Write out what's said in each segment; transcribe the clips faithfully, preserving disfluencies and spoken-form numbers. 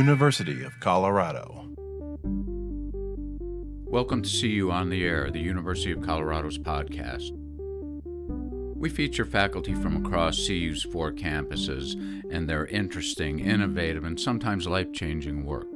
University of Colorado. Welcome to C U on the Air, the University of Colorado's podcast. We feature faculty from across C U's four campuses and their interesting, innovative, and sometimes life-changing work.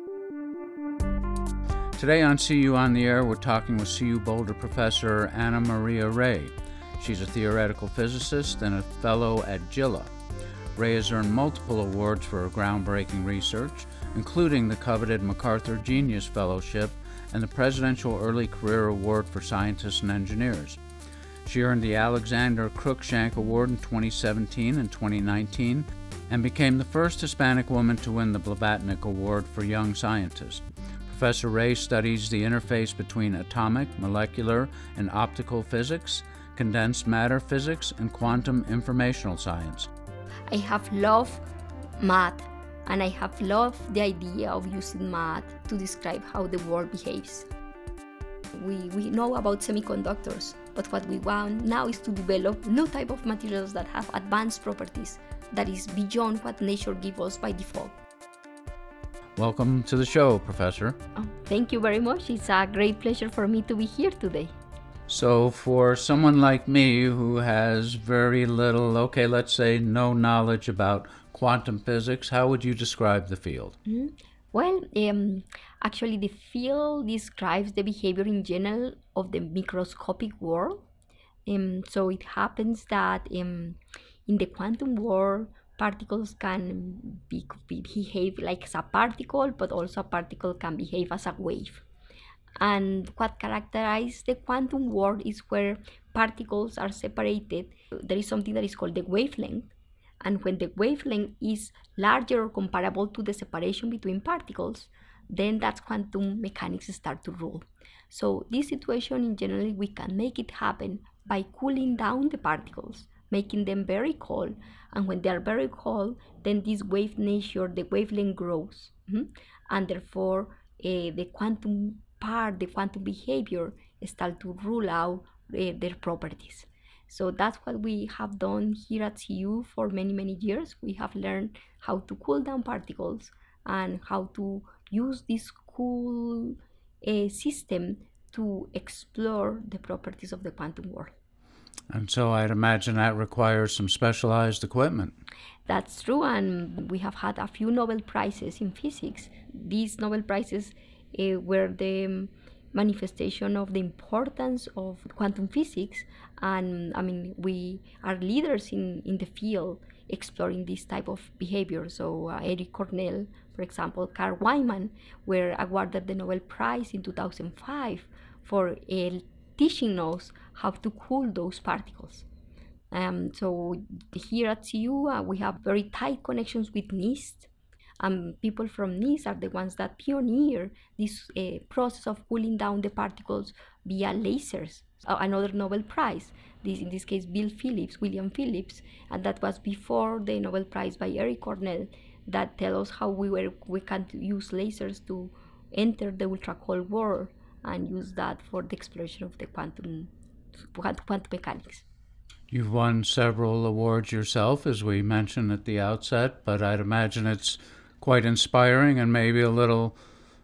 Today on C U on the Air, we're talking with C U Boulder professor Anna Maria Ray. She's a theoretical physicist and a fellow at Gila. Ray has earned multiple awards for her groundbreaking research, including the coveted MacArthur Genius Fellowship and the Presidential Early Career Award for Scientists and Engineers. She earned the Alexander Cruikshank Award in twenty seventeen and twenty nineteen and became the first Hispanic woman to win the Blavatnik Award for Young Scientist. Professor Ray studies the interface between atomic, molecular, and optical physics, condensed matter physics, and quantum informational science. I have loved math, and I have loved the idea of using math to describe how the world behaves. We, we know about semiconductors, but what we want now is to develop new type of materials that have advanced properties that is beyond what nature gives us by default. Welcome to the show, Professor. Oh, thank you very much. It's a great pleasure for me to be here today. So for someone like me who has very little, okay, let's say no knowledge about quantum physics, how would you describe the field? Mm-hmm. Well, um, actually the field describes the behavior in general of the microscopic world. Um, so it happens that um, in the quantum world, particles can be, be, behave like as a particle, but also a particle can behave as a wave. And what characterizes the quantum world is where particles are separated. There is something that is called the wavelength. And when the wavelength is larger or comparable to the separation between particles, then that's quantum mechanics start to rule. So this situation in general, we can make it happen by cooling down the particles, making them very cold. And when they are very cold, then this wave nature, the wavelength grows. Mm-hmm. And therefore, uh, the quantum part, the quantum behavior, start to rule out uh, their properties. So that's what we have done here at C U for many, many years. We have learned how to cool down particles and how to use this cool uh, system to explore the properties of the quantum world. And so I'd imagine that requires some specialized equipment. That's true, and we have had a few Nobel Prizes in physics. These Nobel Prizes uh, were the manifestation of the importance of quantum physics, and I mean we are leaders in, in the field exploring this type of behavior. So uh, Eric Cornell, for example, Carl Weinman were awarded the Nobel Prize in two thousand five for uh, teaching us how to cool those particles. Um, so here at C U uh, we have very tight connections with NIST. Um, people from NIST are the ones that pioneer this uh, process of cooling down the particles via lasers. Uh, another Nobel Prize, this in this case Bill Phillips, William Phillips, and that was before the Nobel Prize by Eric Cornell, that tell us how we were we can use lasers to enter the ultra cold world and use that for the exploration of the quantum quantum mechanics. You've won several awards yourself, as we mentioned at the outset, but I'd imagine it's quite inspiring and maybe a little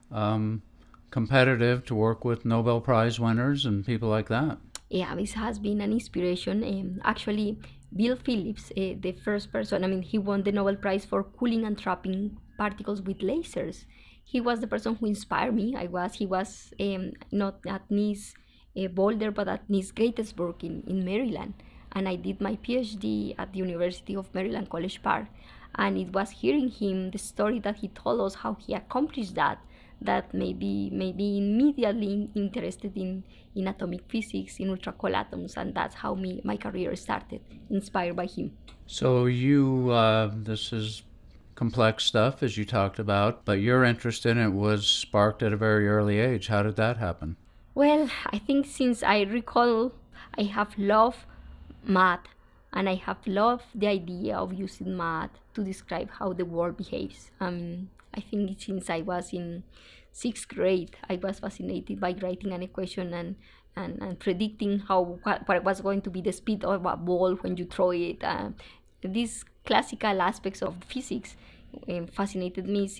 um, competitive to work with Nobel Prize winners and people like that. Yeah, this has been an inspiration. Um, actually, Bill Phillips, uh, the first person, I mean, he won the Nobel Prize for cooling and trapping particles with lasers. He was the person who inspired me. I was, he was um, not at NIST uh, Boulder, but at NIST Gettysburg in, in Maryland. And I did my PhD at the University of Maryland, College Park. And it was hearing him, the story that he told us, how he accomplished that, that maybe maybe immediately interested in, in atomic physics, in ultra cold atoms, and that's how me, my career started, inspired by him. So you, uh, this is complex stuff, as you talked about, but your interest in it was sparked at a very early age. How did that happen? Well, I think since I recall, I have loved math, and I have loved the idea of using math to describe how the world behaves. Um, I think since I was in sixth grade, I was fascinated by writing an equation and, and, and predicting how what, what was going to be the speed of a ball when you throw it. Uh, these classical aspects of physics um, fascinated me since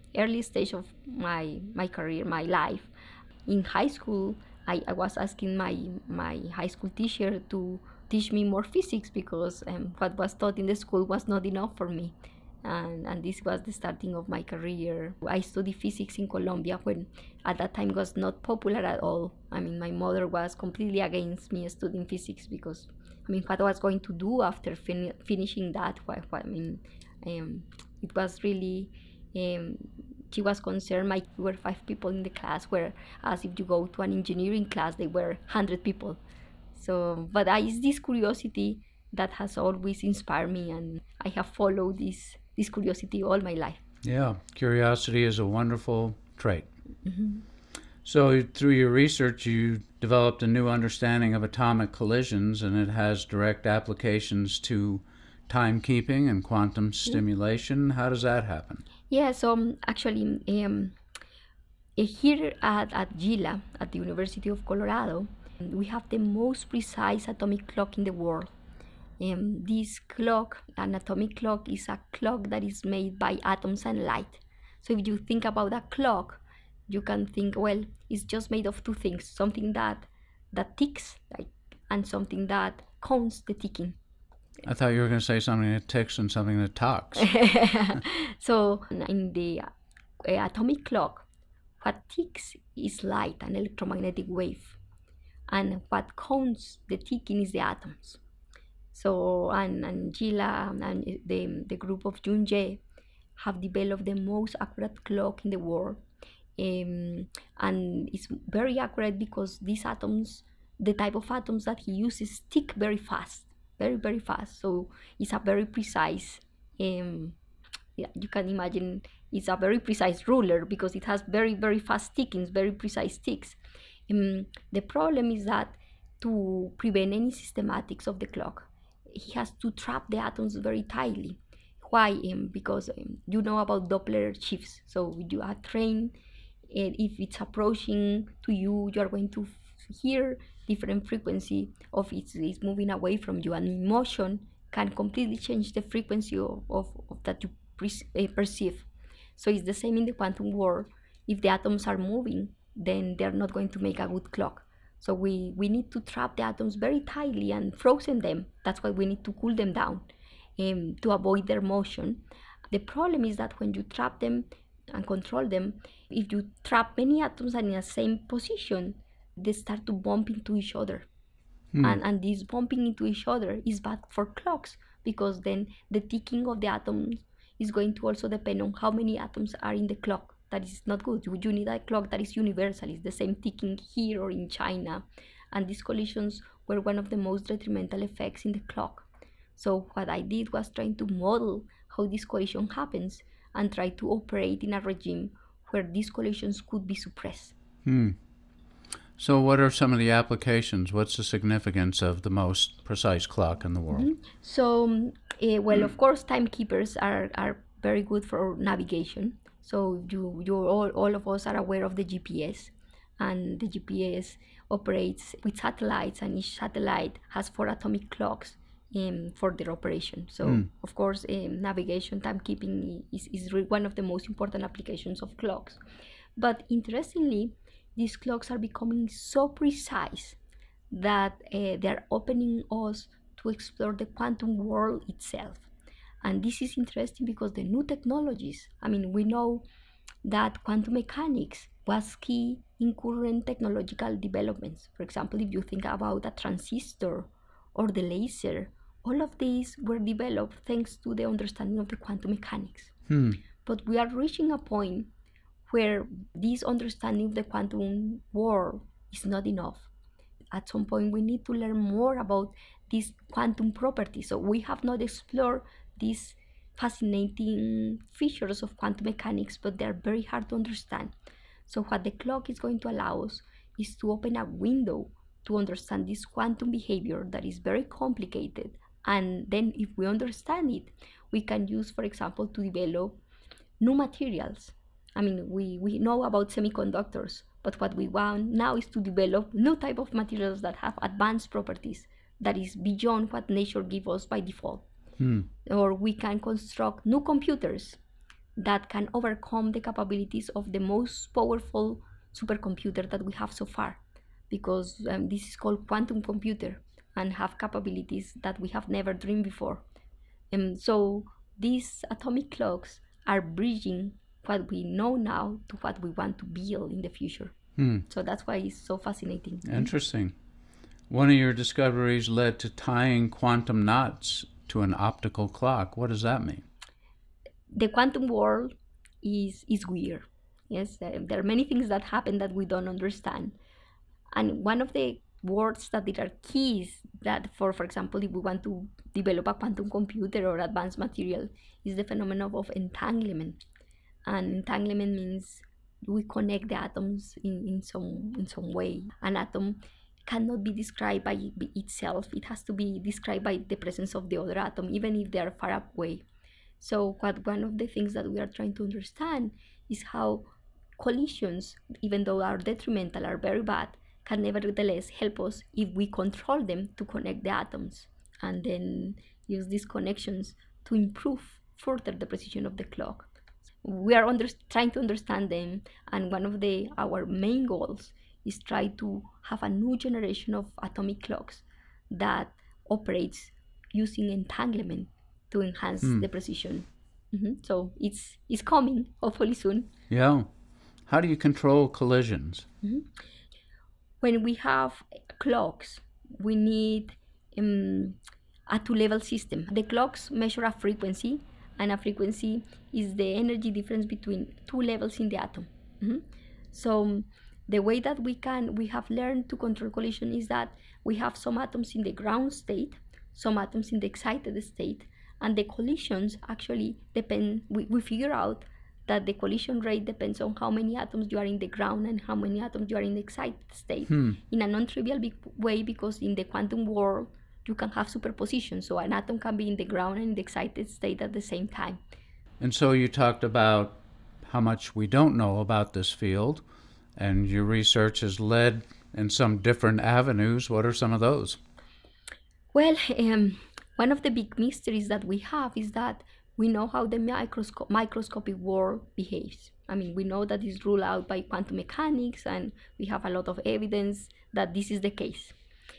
early stage of my my career, my life. In high school, I, I was asking my my high school teacher to teach me more physics because um, what was taught in the school was not enough for me. And, and this was the starting of my career. I studied physics in Colombia when at that time was not popular at all. I mean, my mother was completely against me studying physics because, I mean, what I was going to do after fin- finishing that, what, what, I mean, um, it was really, um, she was concerned. My, we were five people in the class, where as if you go to an engineering class, they were one hundred people. So, but I, it's this curiosity that has always inspired me, and I have followed this this curiosity all my life. Yeah, curiosity is a wonderful trait. Mm-hmm. So through your research, you developed a new understanding of atomic collisions, and it has direct applications to timekeeping and quantum stimulation. How does that happen? Yeah, so um, actually, um, here at, at GILA, at the University of Colorado, we have the most precise atomic clock in the world. Um, this clock, an atomic clock, is a clock that is made by atoms and light. So if you think about a clock, you can think, well, it's just made of two things: something that that ticks, like, and something that counts the ticking. I thought you were going to say something that ticks and something that talks. So in the uh, atomic clock, what ticks is light, an electromagnetic wave, and what counts the ticking is the atoms. So, and, and GILA and the, the group of Jun-Jae have developed the most accurate clock in the world. Um, and it's very accurate because these atoms, the type of atoms that he uses, tick very fast, very, very fast. So it's a very precise, um, yeah, you can imagine it's a very precise ruler because it has very, very fast tickings, very precise ticks. Um, the problem is that to prevent any systematics of the clock, he has to trap the atoms very tightly. Why? Um, because um, you know about Doppler shifts. So you are trained, and if it's approaching to you, you are going to f- hear different frequency of it is moving away from you, and motion can completely change the frequency of, of, of that you pre- uh, perceive. So it's the same in the quantum world. If the atoms are moving, then they're not going to make a good clock. So we, we need to trap the atoms very tightly and frozen them. That's why we need to cool them down um, to avoid their motion. The problem is that when you trap them and control them, if you trap many atoms in the same position, they start to bump into each other. Hmm. And, and this bumping into each other is bad for clocks because then the ticking of the atoms is going to also depend on how many atoms are in the clock. That is not good. You, you need a clock that is universal. It's the same ticking here or in China. And these collisions were one of the most detrimental effects in the clock. So what I did was trying to model how this collision happens and try to operate in a regime where these collisions could be suppressed. Hmm. So what are some of the applications? What's the significance of the most precise clock in the world? Mm-hmm. So, uh, well, of course, timekeepers are, are very good for navigation. So you, you all, all of us are aware of the G P S, and the G P S operates with satellites, and each satellite has four atomic clocks um, for their operation. So, mm. of course, um, navigation, timekeeping is, is one of the most important applications of clocks. But interestingly, these clocks are becoming so precise that uh, they're opening us to explore the quantum world itself. And this is interesting because the new technologies, I mean, we know that quantum mechanics was key in current technological developments. For example, if you think about a transistor or the laser, all of these were developed thanks to the understanding of the quantum mechanics. Hmm. But we are reaching a point where this understanding of the quantum world is not enough. At some point, we need to learn more about these quantum properties. So we have not explored these fascinating features of quantum mechanics, but they're very hard to understand. So what the clock is going to allow us is to open a window to understand this quantum behavior that is very complicated. And then if we understand it, we can use, for example, to develop new materials. I mean, we, we know about semiconductors, but what we want now is to develop new type of materials that have advanced properties that is beyond what nature gives us by default. Hmm. Or we can construct new computers that can overcome the capabilities of the most powerful supercomputer that we have so far, because um, this is called quantum computer and have capabilities that we have never dreamed before. And so these atomic clocks are bridging what we know now to what we want to build in the future. Hmm. So that's why it's so fascinating. Interesting. One of your discoveries led to tying quantum knots to an optical clock. What does that mean? The quantum world is is weird. Yes, there there are many things that happen that we don't understand. And one of the words that are keys that for for example, if we want to develop a quantum computer or advanced material, is the phenomenon of entanglement. And entanglement means we connect the atoms in, in some in some way. An atom cannot be described by itself. It has to be described by the presence of the other atom, even if they are far away. So what one of the things that we are trying to understand is how collisions, even though are detrimental, are very bad, can nevertheless help us if we control them to connect the atoms, and then use these connections to improve further the precision of the clock. We are under, trying to understand them, and one of the our main goals is try to have a new generation of atomic clocks that operates using entanglement to enhance Hmm. the precision. Mm-hmm. So it's it's coming, hopefully soon. Yeah. How do you control collisions? Mm-hmm. When we have clocks, we need um, a two-level system. The clocks measure a frequency, and a frequency is the energy difference between two levels in the atom. Mm-hmm. So the way that we can we have learned to control collision is that we have some atoms in the ground state, some atoms in the excited state, and the collisions actually depend. We, we figure out that the collision rate depends on how many atoms you are in the ground and how many atoms you are in the excited state. Hmm. In a non-trivial big way, because in the quantum world you can have superposition, so an atom can be in the ground and in the excited state at the same time. And so you talked about how much we don't know about this field, and your research has led in some different avenues. What are some of those? Well, um, one of the big mysteries that we have is that we know how the microsco- microscopic world behaves. I mean, we know that it's ruled out by quantum mechanics, and we have a lot of evidence that this is the case.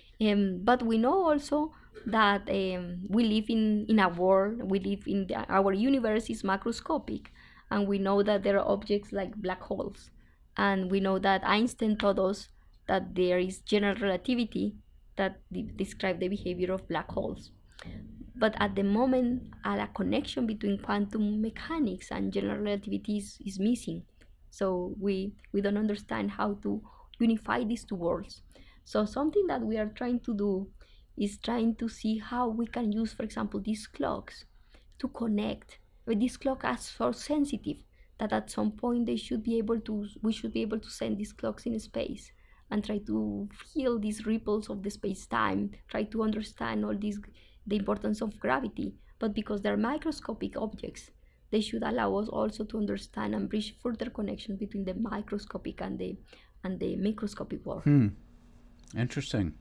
Um, but we know also that um, we live in, in a world, we live in the, our universe is macroscopic, and we know that there are objects like black holes. And we know that Einstein taught us that there is general relativity that de- describe the behavior of black holes. But at the moment, a connection between quantum mechanics and general relativity is, is missing. So we, we don't understand how to unify these two worlds. So something that we are trying to do is trying to see how we can use, for example, these clocks to connect. But these clocks are so sensitive that at some point they should be able to, we should be able to send these clocks in space and try to feel these ripples of the space-time, try to understand all these, the importance of gravity. But because they're microscopic objects, they should allow us also to understand and bridge further connections between the microscopic and the and the microscopic world. Hmm. Interesting.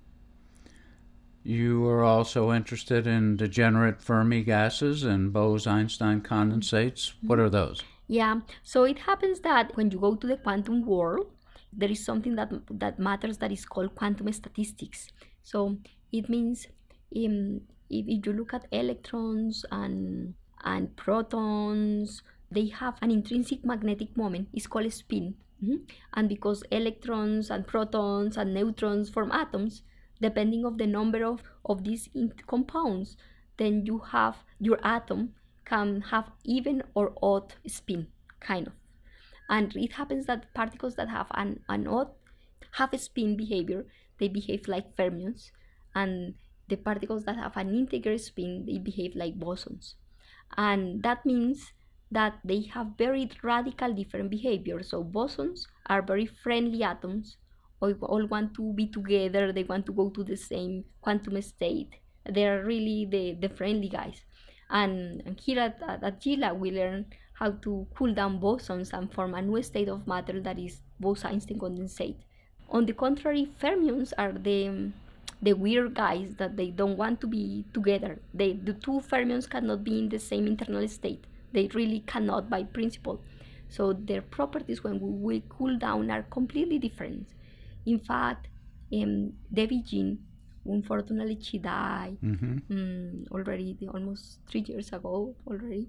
You are also interested in degenerate Fermi gases and Bose-Einstein condensates. What are those? Yeah, so it happens that when you go to the quantum world, there is something that that matters that is called quantum statistics. So it means um, if, if you look at electrons and and protons, they have an intrinsic magnetic moment. It's called a spin. Mm-hmm. And because electrons and protons and neutrons form atoms, depending of the number of, of these compounds, then you have your atom can have even or odd spin, kind of. And it happens that particles that have an, an odd half spin behavior, they behave like fermions, and the particles that have an integer spin, they behave like bosons. And that means that they have very radical different behavior. So bosons are very friendly atoms, all, all want to be together, they want to go to the same quantum state. They are really the, the friendly guys. And, and here at, at, at GILA, we learn how to cool down bosons and form a new state of matter that is Bose-Einstein condensate. On the contrary, fermions are the the weird guys that they don't want to be together. They, the two fermions cannot be in the same internal state. They really cannot by principle. So their properties when we will cool down are completely different. In fact, um, Debbie Jean, unfortunately, she died Mm-hmm. um, already almost three years ago already.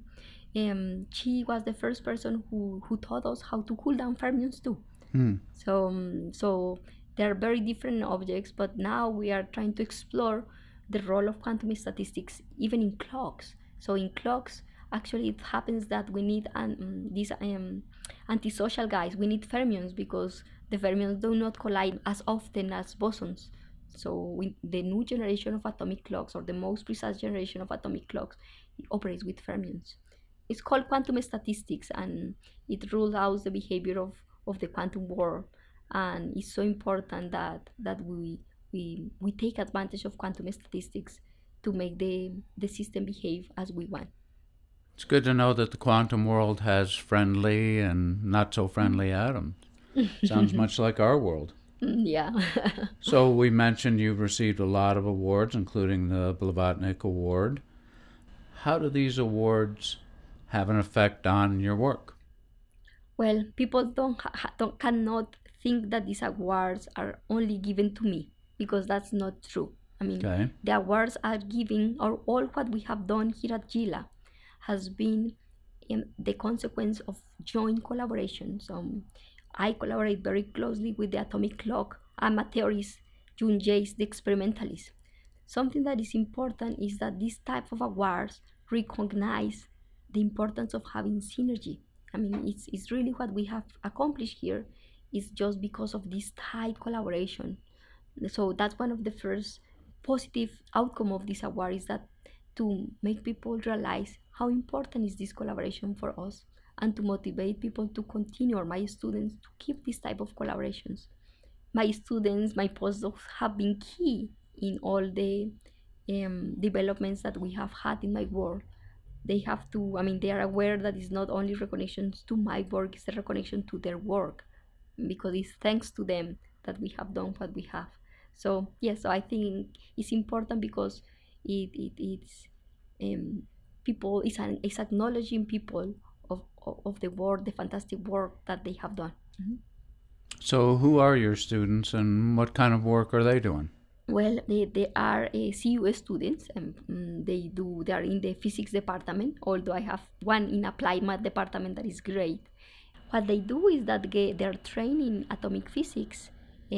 Um, she was the first person who, who taught us how to cool down fermions too. Hmm. So, um, so they're very different objects, but now we are trying to explore the role of quantum statistics even in clocks. So in clocks, actually, it happens that we need um, these um, antisocial guys. We need fermions because the fermions do not collide as often as bosons. So we, the new generation of atomic clocks, or the most precise generation of atomic clocks, it operates with fermions. It's called quantum statistics, and it rules out the behavior of, of the quantum world. And it's so important that that we we we take advantage of quantum statistics to make the the system behave as we want. It's good to know that the quantum world has friendly and not so friendly atoms. Sounds much like our world. Yeah. So we mentioned you've received a lot of awards, including the Blavatnik Award. How do these awards have an effect on your work? Well, people don't, ha- don't cannot think that these awards are only given to me, because that's not true. I mean, Okay. the awards are given, or all what we have done here at GILA has been in the consequence of joint collaboration. So I collaborate very closely with the atomic clock. I'm a theorist, Jun Jace, the experimentalist. Something that is important is that this type of awards recognize the importance of having synergy. I mean, it's, it's really what we have accomplished here is just because of this tight collaboration. So that's one of the first positive outcome of this award, is that to make people realize how important is this collaboration for us, and to motivate people to continue, or my students to keep this type of collaborations. My students, my postdocs have been key in all the um, developments that we have had in my work. They have to, I mean, they are aware that it's not only recognition to my work, it's a recognition to their work, because it's thanks to them that we have done what we have. So yes, so I think it's important because it, it it's um, people, it's, an, it's acknowledging people of, of, of the work, the fantastic work that they have done. Mm-hmm. So who are your students and what kind of work are they doing? Well, they, they are uh, C U students, and um, they do they are in the physics department. Although I have one in applied math department that is great. What they do is that they, they are trained in atomic physics.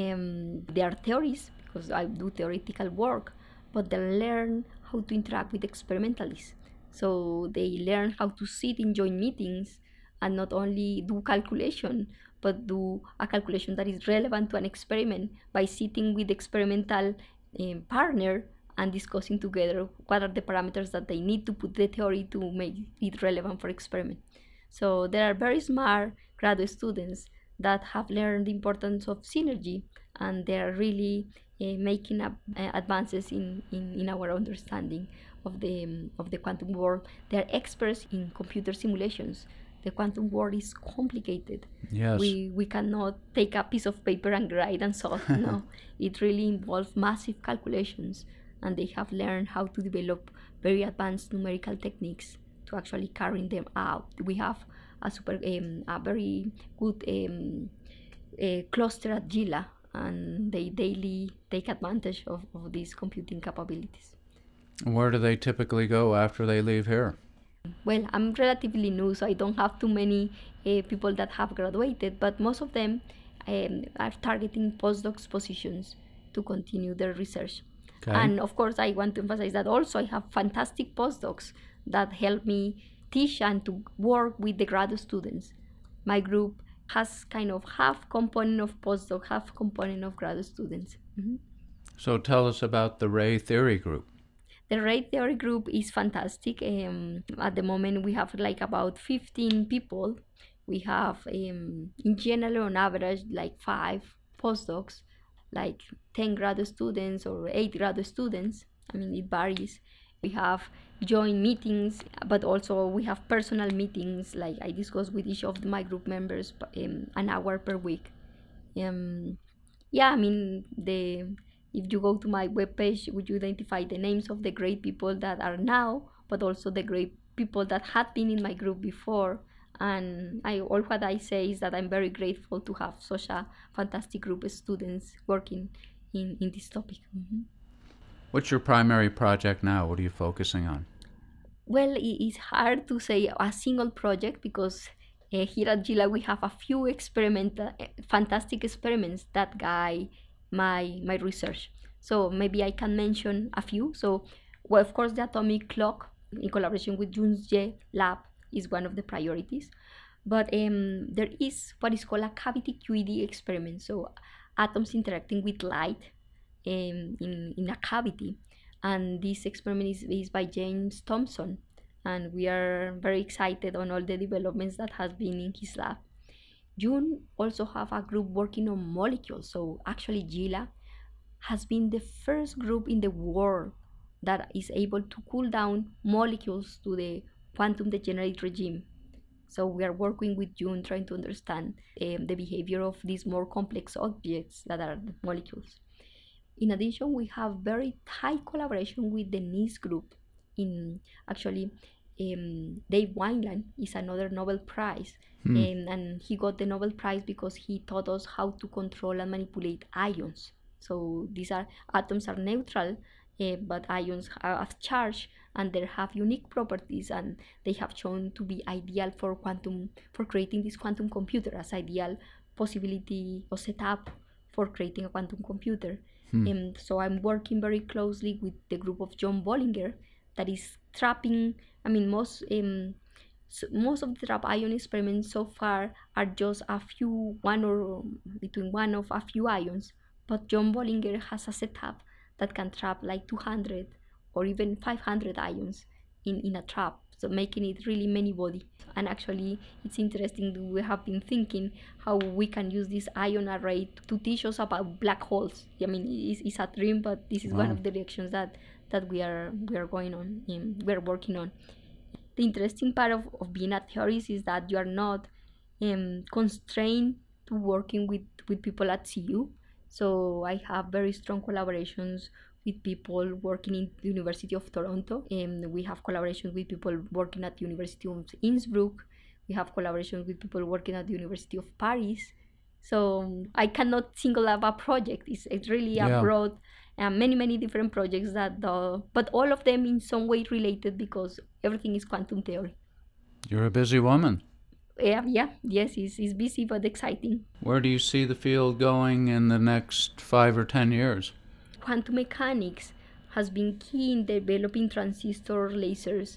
Um, they are theorists because I do theoretical work, but they learn how to interact with experimentalists. So they learn how to sit in joint meetings and not only do calculation, but do a calculation that is relevant to an experiment by sitting with the experimental um, partner and discussing together what are the parameters that they need to put the theory to make it relevant for experiment. So there are very smart graduate students that have learned the importance of synergy, and they are really uh, making up, uh, advances in, in, in our understanding of the um, of the quantum world. They are experts in computer simulations. The quantum world is complicated. Yes. We we cannot take a piece of paper and write and solve. No, it really involves massive calculations, and they have learned how to develop very advanced numerical techniques to actually carrying them out. We have a super um, a very good um, a cluster at GILA, and they daily take advantage of, of these computing capabilities. Where do they typically go after they leave here? Well, I'm relatively new, so I don't have too many uh, people that have graduated, but most of them um, are targeting postdocs positions to continue their research. Okay. And of course, I want to emphasize that also I have fantastic postdocs that help me teach and to work with the graduate students. My group has kind of half component of postdoc, half component of graduate students. Mm-hmm. So tell us about the Ray Theory Group. The Ray Theory Group is fantastic. Um, at the moment, we have like about fifteen people. We have, um, in general, on average, like five postdocs, like ten graduate students or eight graduate students. I mean, it varies. We have joint meetings, but also we have personal meetings. Like I discuss with each of my group members um, an hour per week. Um, yeah, I mean, the if you go to my webpage, would you identify the names of the great people that are now, but also the great people that had been in my group before. And I, all what I say is that I'm very grateful to have such a fantastic group of students working in, in this topic. Mm-hmm. What's your primary project now? What are you focusing on? Well, it's hard to say a single project because uh, here at GILA we have a few experiment, uh, fantastic experiments that guide my my research. So maybe I can mention a few. So, well, of course, the atomic clock in collaboration with Jun's lab is one of the priorities. But um, there is what is called a cavity Q E D experiment. So atoms interacting with light um, in, in a cavity. And this experiment is, is by James Thomson. And we are very excited on all the developments that has been in his lab. June also have a group working on molecules. So actually GILA has been the first group in the world that is able to cool down molecules to the quantum degenerate regime. So we are working with June trying to understand um, the behavior of these more complex objects that are the molecules. In addition, we have very tight collaboration with the NIST group. In actually, um, Dave Wineland is another Nobel Prize, hmm. um, and he got the Nobel Prize because he taught us how to control and manipulate ions. So these are atoms are neutral, uh, but ions have charge, and they have unique properties, and they have shown to be ideal for quantum for creating this quantum computer as ideal possibility or setup for creating a quantum computer. Hmm. Um, so I'm working very closely with the group of John Bollinger that is trapping. I mean, most um, so most of the trap ion experiments so far are just a few, one or between one of a few ions. But John Bollinger has a setup that can trap like two hundred or even five hundred ions in, in a trap, so making it really many body. And actually, it's interesting that we have been thinking how we can use this ion array to teach us about black holes. I mean, it's, it's a dream, but this is wow. one of the directions that, that we are we are going on, in, we are working on. The interesting part of, of being a theorist is that you are not um, constrained to working with, with people at C U. So I have very strong collaborations with people working in the University of Toronto, and we have collaborations with people working at the University of Innsbruck. We have collaborations with people working at the University of Paris. So I cannot single out a project. It's, it's really yeah. a broad, uh, many, many different projects that, uh, but all of them in some way related because everything is quantum theory. You're a busy woman. Yeah, yeah, yes, it's, it's busy but exciting. Where do you see the field going in the next five or ten years? Quantum mechanics has been key in developing transistor lasers.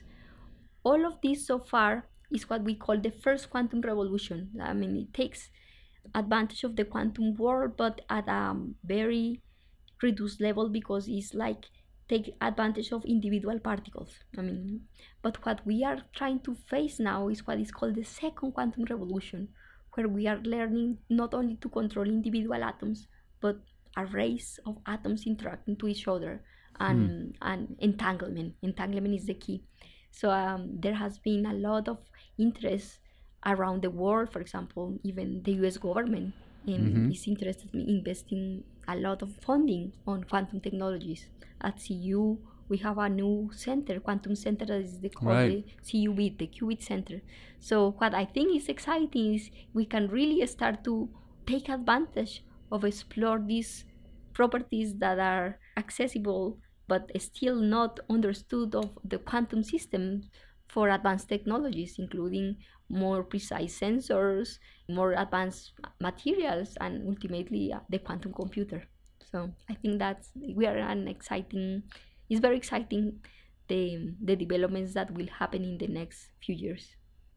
All of this so far is what we call the first quantum revolution. I mean, it takes advantage of the quantum world, but at a very reduced level because it's like take advantage of individual particles. I mean, but what we are trying to face now is what is called the second quantum revolution, where we are learning not only to control individual atoms, but arrays of atoms interacting to each other, and, hmm. and entanglement. Entanglement is the key. So um, there has been a lot of interest around the world. For example, even the U S government um, mm-hmm. is interested in investing a lot of funding on quantum technologies. At C U, we have a new center, quantum center, that is the called right. the C U B I T, the Qubit Center. So what I think is exciting is we can really start to take advantage of explore these properties that are accessible but still not understood of the quantum system for advanced technologies, including more precise sensors, more advanced materials, and ultimately uh, the quantum computer. So I think that's we are an exciting. It's very exciting the the developments that will happen in the next few years.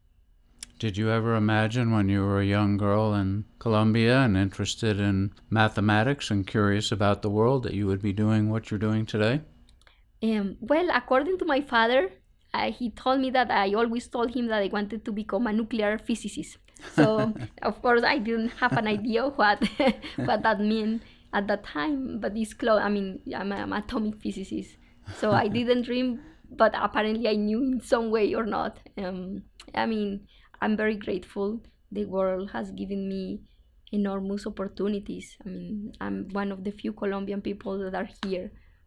Did you ever imagine when you were a young girl in Colombia and interested in mathematics and curious about the world that you would be doing what you're doing today? Um, well, according to my father, uh, he told me that I always told him that I wanted to become a nuclear physicist. So, of course, I didn't have an idea what what that meant at that time. But it's close. I mean, I'm an atomic physicist. So I didn't dream, but apparently I knew in some way or not. Um, I mean, I'm very grateful. The world has given me enormous opportunities. I mean, I'm one of the few Colombian people that are here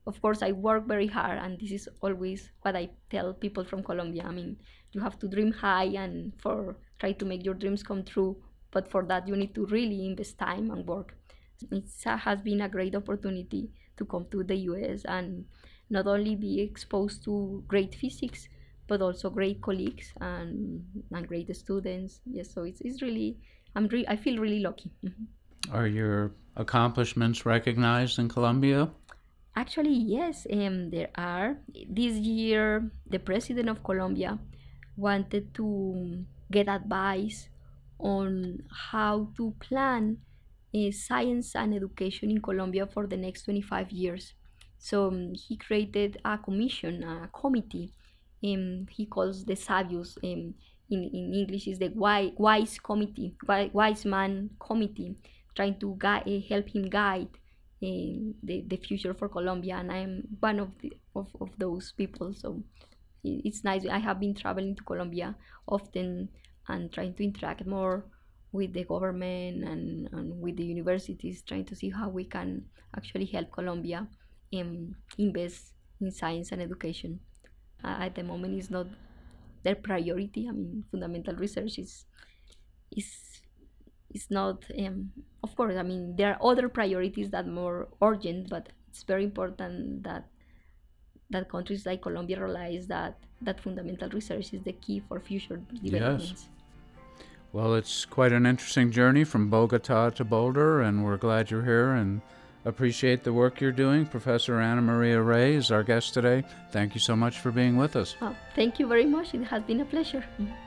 of course, I work very hard, and this is always what I tell people from Colombia. I mean, you have to dream high and for try to make your dreams come true. But for that, you need to really invest time and work. It has been a great opportunity to come to the U S and not only be exposed to great physics, but also great colleagues and, and great students. Yes, so it's, it's really, I'm re- I feel really lucky. Are your accomplishments recognized in Colombia? Actually, yes, um, there are. This year, the president of Colombia wanted to get advice on how to plan uh, science and education in Colombia for the next twenty-five years. So um, he created a commission, a committee. Um, he calls the Sabios. Um, in, in English is the wise, wise committee, wise, wise man committee, trying to guide, uh, help him guide uh, the, the future for Colombia. And I'm one of, the, of, of those people. So it's nice. I have been traveling to Colombia often and trying to interact more with the government and, and with the universities, trying to see how we can actually help Colombia um, invest in science and education. Uh, at the moment, it's not their priority. I mean, fundamental research is is is not. Um, of course, I mean there are other priorities that are more urgent, but it's very important that that countries like Colombia realize that that fundamental research is the key for future developments. Yes. Well, it's quite an interesting journey from Bogota to Boulder, and we're glad you're here and appreciate the work you're doing. Professor Ana Maria Rey is our guest today. Thank you so much for being with us. Oh, thank you very much. It has been a pleasure.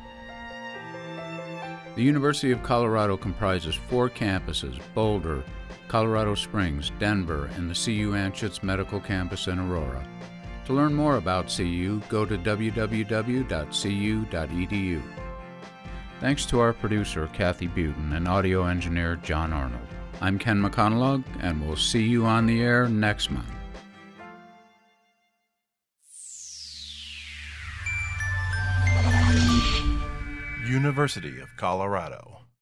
The University of Colorado comprises four campuses: Boulder, Colorado Springs, Denver, and the C U Anschutz Medical Campus in Aurora. To learn more about C U, go to w w w dot c u dot e d u. Thanks to our producer, Kathy Butin, and audio engineer, John Arnold. I'm Ken McConaughey, and we'll see you on the air next month. University of Colorado.